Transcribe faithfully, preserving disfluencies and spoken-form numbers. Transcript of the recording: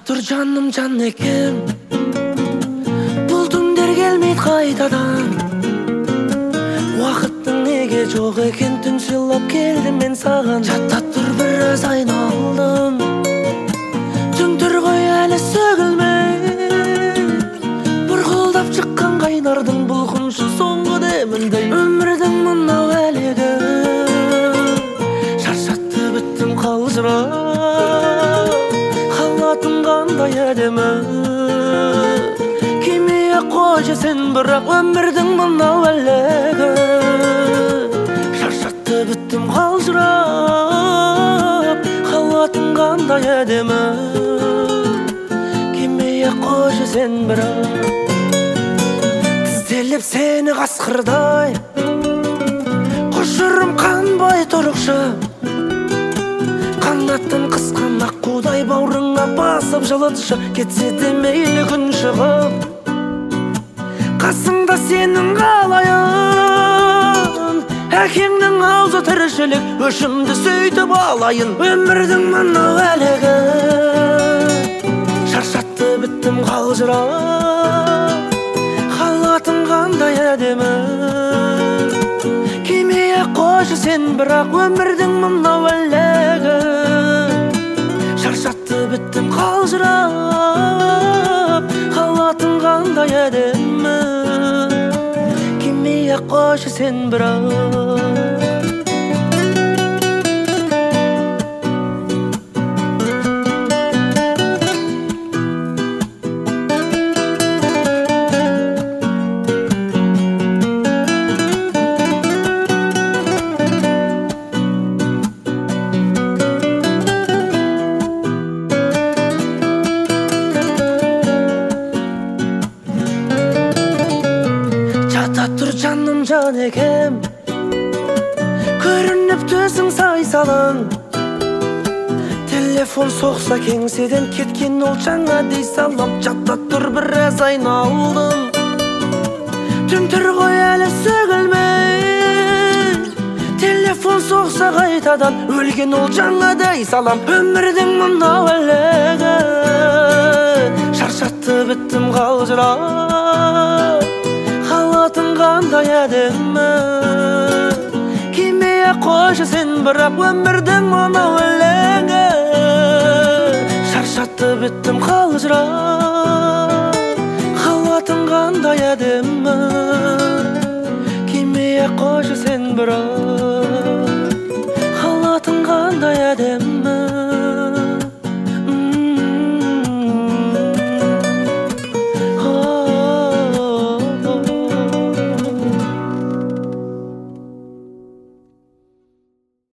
тур жаным жан экем, бул түндөр келмейт кайтадан. Уақыттың неге жоқ екен, түн сыйлап келдім мен саған. Жата тур біраз айналдым, түнтір ғой әлі сөгілмей, бұрғылдап шыққан қайнардың бұлқыншы соңғы деміндей. Өмірдің мынау әлегі шаршатты біттім қалжырап, халатың қандай әдемі, кимей қойшы сен бірақ. Өмірдің мынау әлегі шаршатты біттім қалжырап, халатың қандай әдемі, кимей қойшы сен бірақ. Тізделіп сені қасқырдай, құшырым қанбай тұрықшы, қанатын қысқан аққудай бауырыңа басып жылытшы. Кетсе де мейлі күн шығып, қасыңда сенің қалайын, әкеңнің аузы тіршілік, өшімді сөйтіп алайын. Өмірдің мынау әлегі шаршатты біттім қалжырап, халатың қандай әдемі, кимей қойшы сен бірақ. Өмірдің мынау әлегі шаршатты біттім қалжырап, халатың қандай әдемі, кимей қойшы сен бірақ. Тур жаным жан екем, көрініп төсің сай-салаң, телефон соқса кеңседен кеткен ол жаңа дей салам. Жата тур біраз айналдым, түнтір ғой әлі сөгілмей, телефон соқса қайтадан өлген ол жаңа дей салам. Өмірдің мынау әлегі шаршатты біттім қалжырап, халатың қандай әдемі, кимей қойшы сен бірақ. Өмірдің мынау әлегі шаршатты біттім қалжырап, халатың қандай әдемі, кимей қойшы сен бірақ. Халатың қандай әдемі,